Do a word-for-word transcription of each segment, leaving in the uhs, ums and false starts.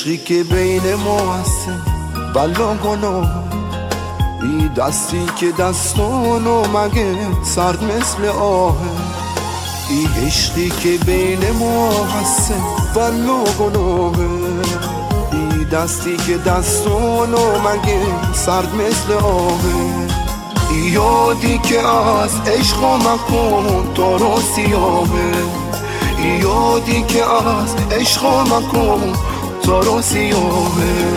عشقی که بین ما هست بلا گناه، ای دستی که دستانو مگه سرد مثل آهه. ای عشقی که بین ما هست بلا گناهه، ای دستی که دستانو مگه سرد مثل آهه. ای یادی که از عشق مکن تا رو سیاهه، ای یادی که از عشق مکن تا رو سیاهه.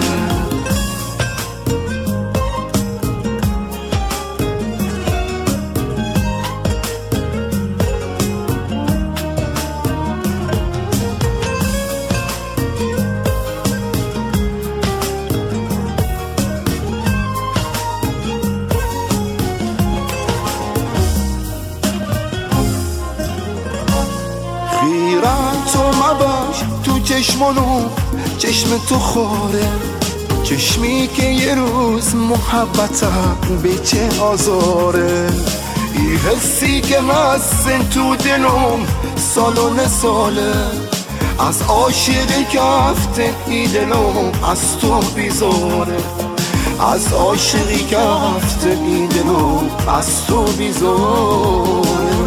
خیرم تو مباش تو چشمانو، چشم تو خوره، چشمی که یه روز محبتم به چه آزاره. ای حسی که هست تو دلم سالونه ساله، از عاشقی که هفته ای دلم از تو بیزاره، از عاشقی که هفته ای دلم از تو بیزاره.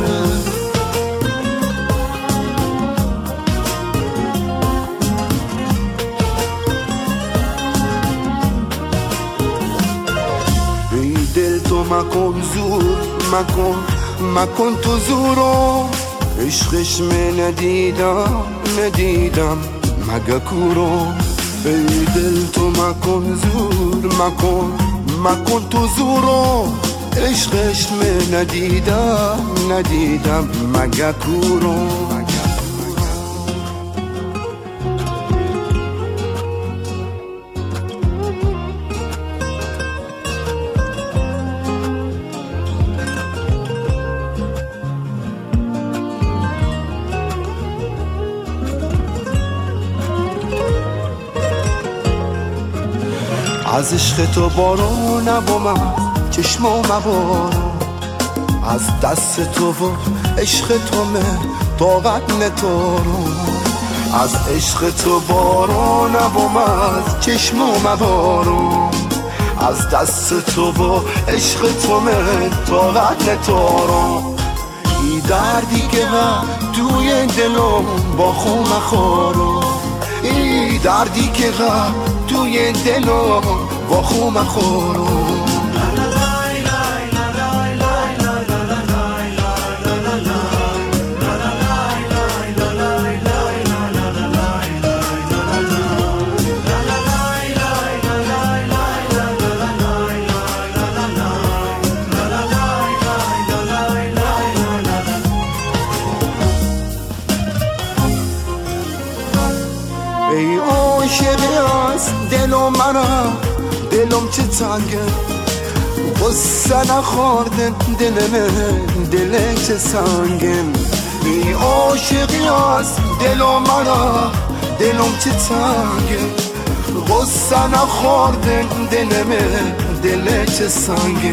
دل تو مکن زور، مکن مکن تو زورو، عشقش می ندیدم ندیدم مگه کورو. ای دل تو مکن زور، مکن مکن تو زورو، عشقش می ندیدم ندیدم مگه کورو. از عشق تو بارون نبومم چشمو مبارو، از دست تو و عشق تو من طاقت نتارو. از عشق تو بارون نبومم چشمو مبارو، از دست تو و عشق تو من طاقت نتارو. ای دردی که من توی دلم با خون مخارو، ای دردی که من توی دلم با خون مخارو. ای عاشقی از دلم منم، دلم چه تنگه، غصه نخوردن دل من، دل چه سنگم. ای عاشقی از دلم منم، دلم چه تنگه، غصه نخوردن دل من، دل چه سنگه.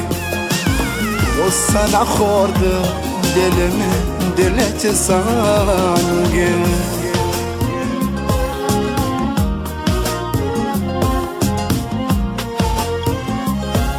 غصه نخورده دل من، دل چه سنگه.